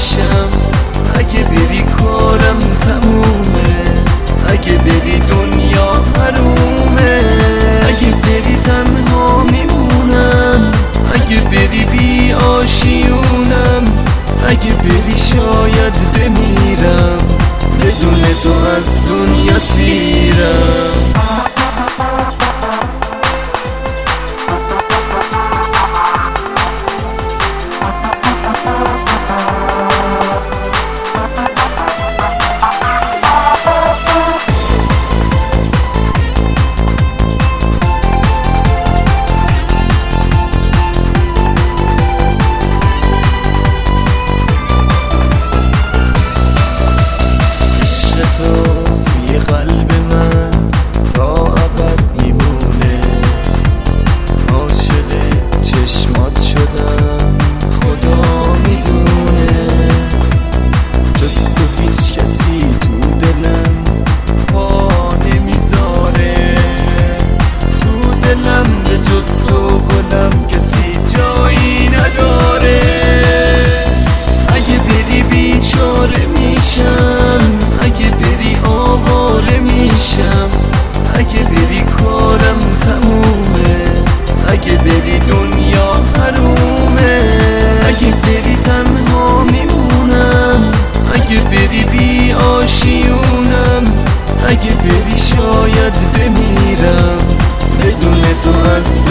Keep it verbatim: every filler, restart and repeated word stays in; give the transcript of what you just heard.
میشم. اگه بری کارم تمومه، اگه بری دنیا حرومه. اگه بری تنها میمونم، اگه بری بی آشیونم. اگه بری شاید بمیرم، بدون تو از دنیا سیرم. توی قلب من تا ابد میمونه. عاشق چشمات شدم، خدا میدونه. جز تو هیچ کسی تو دلم پا نمیذاره. تو دلم به جز تو گلم کسی جایی نداره. اگه بری بیچاره میشم، اگه بری آواره میشم. اگه بری کارم تمومه، اگه بری دنیا حرومه. اگه بری تنها میمونم، اگه بری بی آشیونم. اگه بری شاید بمیرم، بدون تو از